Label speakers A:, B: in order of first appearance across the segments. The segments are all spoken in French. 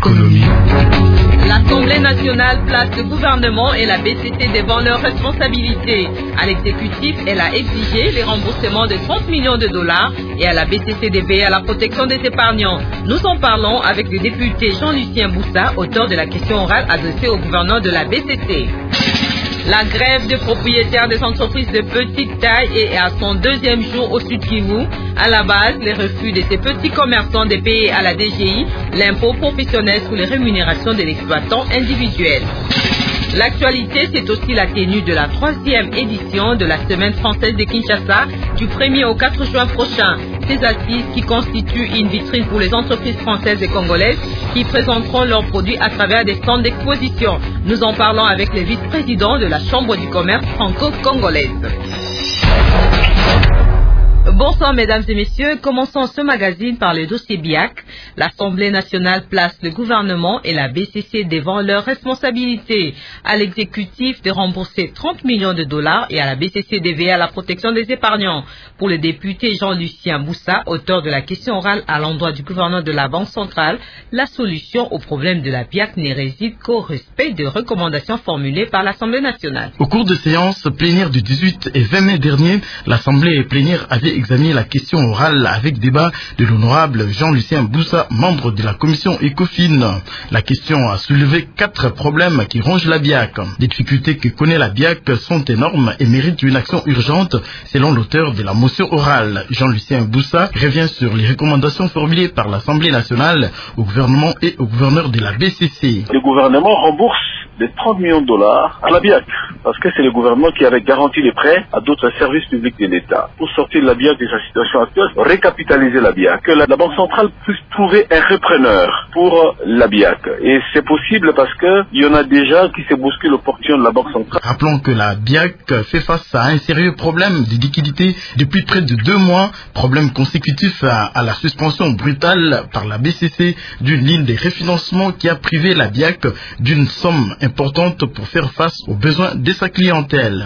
A: économie.
B: L'Assemblée nationale place le gouvernement et la BCC devant leurs responsabilités. À l'exécutif, elle a exigé les remboursements de 30 millions de dollars et à la BCC de veiller à la protection des épargnants. Nous en parlons avec le député Jean-Lucien Boussa, auteur de la question orale adressée au gouverneur de la BCC. La grève des propriétaires des entreprises de petite taille est à son deuxième jour au Sud Kivu. À la base, les refus de ces petits commerçants de payer à la DGI l'impôt professionnel sur les rémunérations de l'exploitant individuel. L'actualité, c'est aussi la tenue de la 3e édition de la Semaine française de Kinshasa du 1er au 4 juin prochain. Ces assises qui constituent une vitrine pour les entreprises françaises et congolaises qui présenteront leurs produits à travers des stands d'exposition. Nous en parlons avec le vice-président de la Chambre du commerce franco-congolaise. Bonsoir mesdames et messieurs, commençons ce magazine par le dossier BIAC. L'Assemblée nationale place le gouvernement et la BCC devant leurs responsabilités. À l'exécutif de rembourser 30 millions de dollars et à la BCC de veiller à la protection des épargnants. Pour le député Jean-Lucien Boussa, auteur de la question orale à l'endroit du gouverneur de la Banque centrale, la solution au problème de la BIAC ne réside qu'au respect des recommandations formulées par l'Assemblée nationale.
A: Au cours de séances plénières du 18 et 20 mai dernier, l'Assemblée plénière avait examiné la question orale avec débat de l'honorable Jean-Lucien Boussa, membre de la commission ECOFIN. La question a soulevé 4 problèmes qui rongent la BIAC. Les difficultés que connaît la BIAC sont énormes et méritent une action urgente, selon l'auteur de la motion orale. Jean-Lucien Boussa revient sur les recommandations formulées par l'Assemblée nationale au gouvernement et au gouverneur de la BCC.
C: Le gouvernement rembourse de 30 millions de dollars à la BIAC, parce que c'est le gouvernement qui avait garanti les prêts à d'autres services publics de l'État. Pour sortir la BIAC de sa situation actuelle, récapitaliser la BIAC, que la Banque centrale puisse trouver un repreneur pour la BIAC. Et c'est possible parce qu'il y en a déjà qui se bousculent au portillon de la Banque centrale.
A: Rappelons que la BIAC fait face à un sérieux problème de liquidité depuis près de 2 mois, problème consécutif à la suspension brutale par la BCC d'une ligne de refinancement qui a privé la BIAC d'une somme importante pour faire face aux besoins de sa clientèle.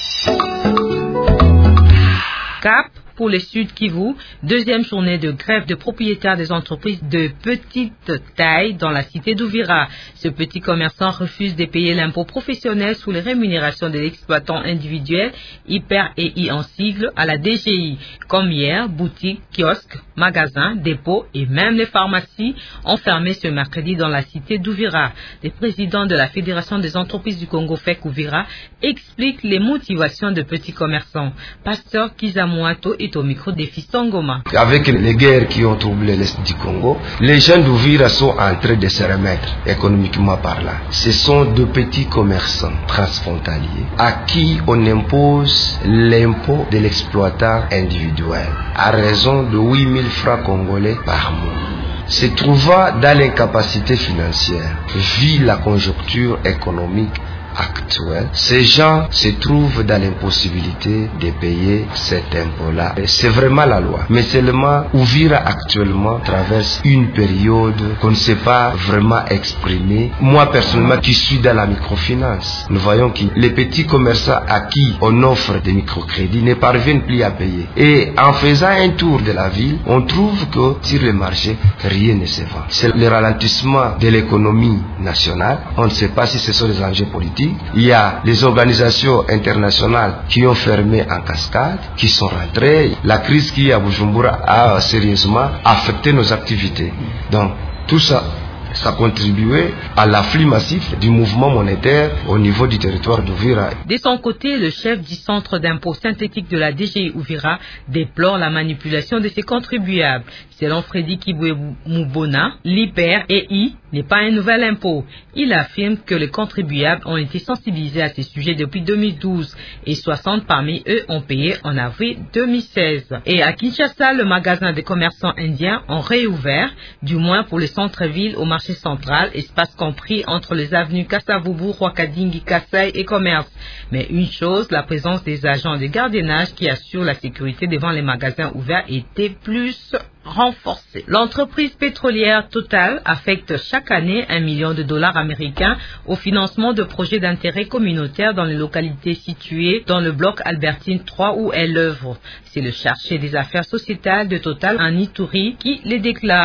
B: Cap pour le Sud Kivu, deuxième journée de grève de propriétaires des entreprises de petite taille dans la cité d'Uvira. Ce petit commerçant refuse de payer l'impôt professionnel sous les rémunérations de l'exploitant individuel, hyper et I en sigle, à la DGI. Comme hier, boutiques, kiosques, magasins, dépôts et même les pharmacies ont fermé ce mercredi dans la cité d'Uvira. Le président de la Fédération des entreprises du Congo, FEC Uvira, explique les motivations de petits commerçants. Pasteur Kizamouato est au micro des Fiston Goma.
D: Avec les guerres qui ont troublé l'Est du Congo, les gens d'Uvira sont en train de se remettre économiquement parlant. Ce sont de petits commerçants transfrontaliers à qui on impose l'impôt de l'exploitant individuel à raison de 8 000 francs congolais par mois. Se trouvant dans l'incapacité financière, vu la conjoncture économique actuelle, ces gens se trouvent dans l'impossibilité de payer cet impôt-là. C'est vraiment la loi. Mais seulement, Uvira actuellement traverse une période qu'on ne sait pas vraiment exprimer. Moi, personnellement, qui suis dans la microfinance, nous voyons que les petits commerçants à qui on offre des microcrédits ne parviennent plus à payer. Et en faisant un tour de la ville, on trouve que sur le marché, rien ne se vend. C'est le ralentissement de l'économie nationale. On ne sait pas si ce sont des enjeux politiques. Il y a les organisations internationales qui ont fermé en cascade, qui sont rentrées. La crise qui est à Bujumbura a sérieusement affecté nos activités. Donc, tout ça, ça contribuait à l'afflux massif du mouvement monétaire au niveau du territoire d'Uvira.
B: De son côté, le chef du centre d'impôt synthétique de la DGI Uvira déplore la manipulation de ses contribuables. Selon Freddy Kibwe Moubona, l'hyper et I n'est pas un nouvel impôt. Il affirme que les contribuables ont été sensibilisés à ces sujets depuis 2012 et 60 parmi eux ont payé en avril 2016. Et à Kinshasa, le magasin des commerçants indiens ont réouvert, du moins pour le centre-ville au marché central, espace compris entre les avenues Kassavubu, Rwakadingi, Kassai et Commerce. Mais une chose, la présence des agents de gardiennage qui assurent la sécurité devant les magasins ouverts était plus renforcée. L'entreprise pétrolière Total affecte chaque année 1 million de dollars américains au financement de projets d'intérêt communautaire dans les localités situées dans le bloc Albertine 3 où elle œuvre. C'est le chargé des affaires sociétales de Total en Ituri qui les déclare.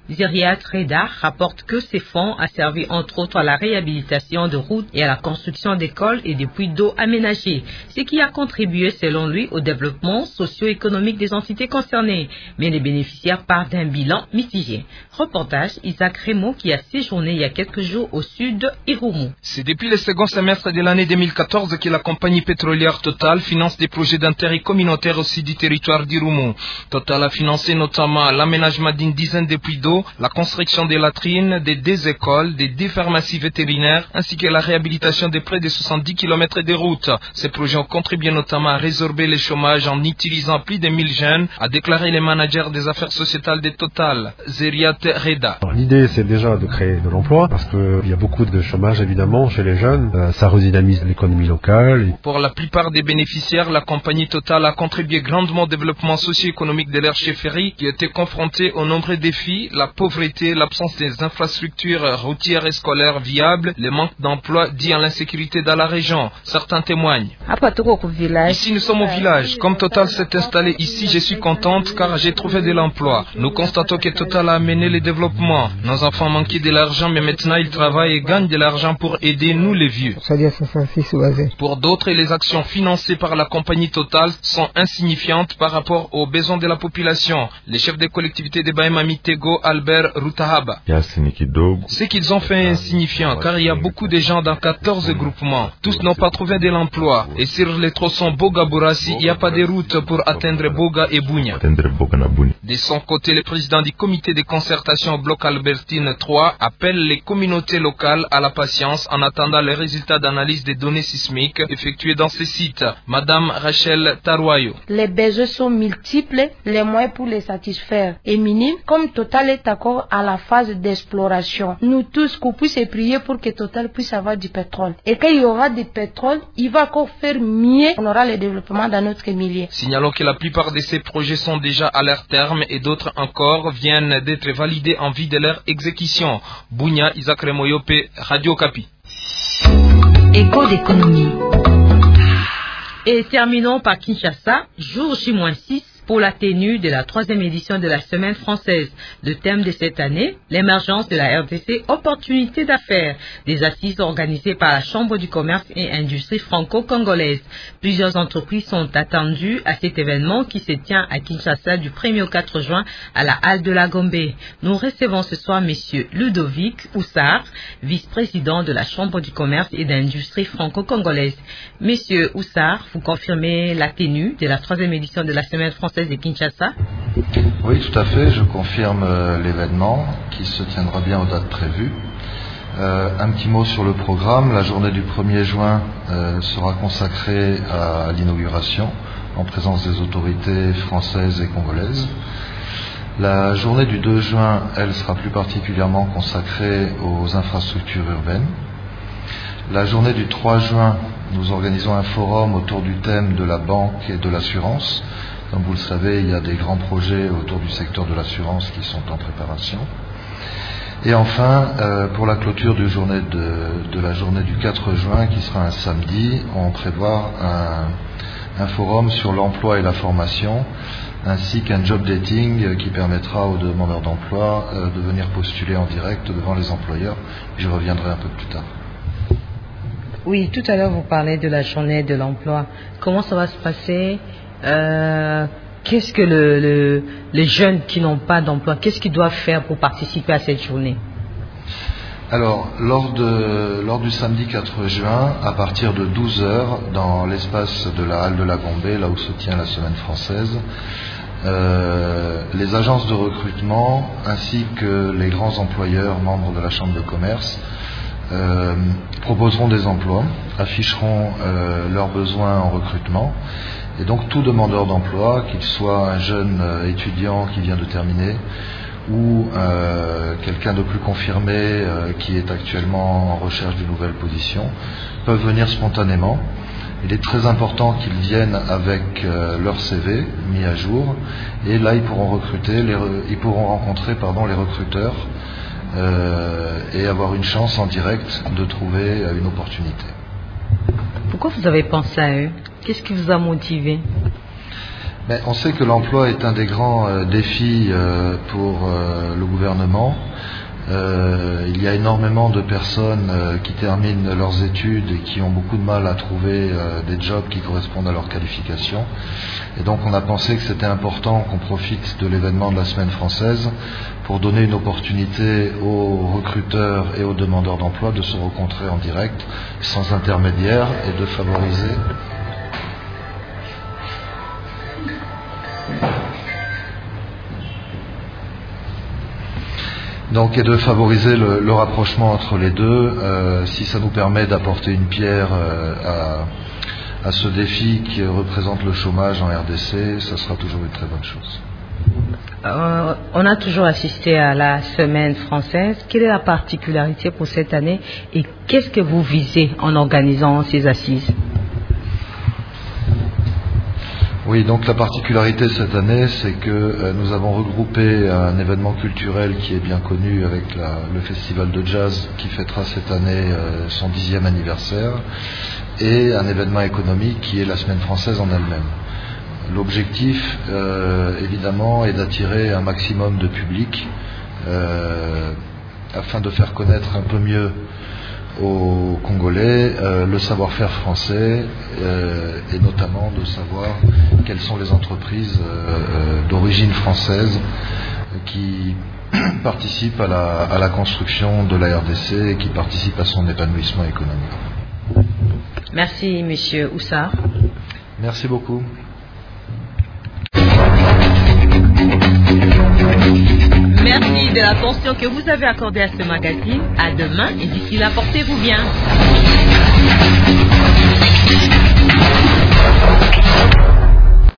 B: Ziria Reda rapporte que ces fonds a servi entre autres à la réhabilitation de routes et à la construction d'écoles et de puits d'eau aménagés, ce qui a contribué selon lui au développement socio-économique des entités concernées. Mais les bénéficiaires partent d'un bilan mitigé. Reportage Isaac Remo qui a séjourné il y a quelques jours au sud de Irumu.
E: C'est depuis le second semestre de l'année 2014 que la compagnie pétrolière Total finance des projets d'intérêt communautaire au sud du territoire d'Irumu. Total a financé notamment l'aménagement d'une dizaine de puits d'eau, la construction des latrines, des 2 écoles, des 2 pharmacies vétérinaires, ainsi que la réhabilitation de près de 70 km de routes. Ces projets ont contribué notamment à résorber le chômage en utilisant plus de 1000 jeunes, a déclaré le manager des affaires sociétales de Total, Zeriat Reda.
F: L'idée, c'est déjà de créer de l'emploi, parce qu'il y a beaucoup de chômage évidemment chez les jeunes. Ça redynamise l'économie locale.
E: Pour la plupart des bénéficiaires, la compagnie Total a contribué grandement au développement socio-économique de leur chefferie, qui était confrontée aux nombreux défis, la pauvreté, l'absence des infrastructures routières et scolaires viables, le manque d'emploi dû à l'insécurité dans la région. Certains témoignent. Ici, nous sommes au village. Comme Total s'est installé ici, je suis contente car j'ai trouvé de l'emploi. Nous constatons que Total a amené le développement. Nos enfants manquaient de l'argent, mais maintenant ils travaillent et gagnent de l'argent pour aider nous les vieux. Pour d'autres, les actions financées par la compagnie Total sont insignifiantes par rapport aux besoins de la population. Le chef des collectivités de Bahema Mitego, Albert Rutahaba. Ce qu'ils ont fait est insignifiant car il y a beaucoup de gens dans 14 groupements. Tous n'ont pas trouvé de l'emploi. Et sur les tronçons Boga-Bourassi, il n'y a pas de route pour atteindre Boga et Bunia. De son côté, le président du comité de concertation au bloc Albertine 3 appelle les communautés locales à la patience en attendant les résultats d'analyse des données sismiques effectuées dans ces sites. Madame Rachel Tarouayo.
G: Les besoins sont multiples, les moyens pour les satisfaire est minime. Comme Total est encore à la phase d'exploration, nous tous qu'on puisse prier pour que Total puisse avoir du pétrole. Et quand il y aura du pétrole, il va encore faire mieux, on aura le développement dans notre milieu.
E: Signalons que la plupart de ces projets sont déjà à leur terme et d'autres encore viennent d'être validés en vue de leur exécution. Bunia, Isaac Remoyope, Radio Kapi.
B: Écho d'économie. Et terminons par Kinshasa, jour J-6 pour la tenue de la 3e édition de la Semaine française. Le thème de cette année, l'émergence de la RDC, opportunités d'affaires, des assises organisées par la Chambre du commerce et industrie franco-congolaise. Plusieurs entreprises sont attendues à cet événement qui se tient à Kinshasa du 1er au 4 juin à la Halle de la Gombe. Nous recevons ce soir Monsieur Ludovic Oussard, vice-président de la Chambre du commerce et d'industrie franco-congolaise. Monsieur Oussard, vous confirmez la tenue de la 3e édition de la Semaine française de Kinshasa?
H: Oui, tout à fait. Je confirme l'événement qui se tiendra bien aux dates prévues. Un petit mot sur le programme. La journée du 1er juin sera consacrée à l'inauguration en présence des autorités françaises et congolaises. La journée du 2 juin, elle sera plus particulièrement consacrée aux infrastructures urbaines. La journée du 3 juin, nous organisons un forum autour du thème de la banque et de l'assurance. Comme vous le savez, il y a des grands projets autour du secteur de l'assurance qui sont en préparation. Et enfin, pour la clôture de la journée du 4 juin, qui sera un samedi, on prévoit un forum sur l'emploi et la formation, ainsi qu'un job dating qui permettra aux demandeurs d'emploi de venir postuler en direct devant les employeurs. Je reviendrai un peu plus tard.
B: Oui, tout à l'heure vous parlez de la journée de l'emploi. Comment ça va se passer? Qu'est-ce que les jeunes qui n'ont pas d'emploi, qu'est-ce qu'ils doivent faire pour participer à cette journée?
H: Alors, lors du samedi 4 juin, à partir de 12h, dans l'espace de la Halle de la Gombe, là où se tient la Semaine française, les agences de recrutement ainsi que les grands employeurs membres de la Chambre de commerce proposeront des emplois, afficheront leurs besoins en recrutement. Et donc tout demandeur d'emploi, qu'il soit un jeune étudiant qui vient de terminer ou quelqu'un de plus confirmé qui est actuellement en recherche d'une nouvelle position, peuvent venir spontanément. Il est très important qu'ils viennent avec leur CV mis à jour et là ils pourront rencontrer les recruteurs et avoir une chance en direct de trouver une opportunité.
B: Pourquoi vous avez pensé à eux? Qu'est-ce qui vous a motivé?
H: Mais on sait que l'emploi est un des grands défis pour le gouvernement. Il y a énormément de personnes qui terminent leurs études et qui ont beaucoup de mal à trouver des jobs qui correspondent à leurs qualifications. Et donc on a pensé que c'était important qu'on profite de l'événement de la Semaine française pour donner une opportunité aux recruteurs et aux demandeurs d'emploi de se rencontrer en direct, sans intermédiaire, et de favoriser le rapprochement entre les deux. Si ça nous permet d'apporter une pierre à ce défi qui représente le chômage en RDC, ça sera toujours une très bonne chose.
I: On a toujours assisté à la Semaine française. Quelle est la particularité pour cette année et qu'est-ce que vous visez en organisant ces assises?
H: Oui, donc la particularité cette année, c'est que nous avons regroupé un événement culturel qui est bien connu avec le festival de jazz qui fêtera cette année son 10e anniversaire et un événement économique qui est la Semaine française en elle-même. L'objectif, évidemment, est d'attirer un maximum de public afin de faire connaître un peu mieux aux Congolais le savoir-faire français et notamment de savoir quelles sont les entreprises d'origine française qui participent à la construction de la RDC et qui participent à son épanouissement économique.
I: Merci, Monsieur Oussard.
H: Merci beaucoup.
B: Merci de l'attention que vous avez accordée à ce magazine. À demain et d'ici là, portez-vous bien.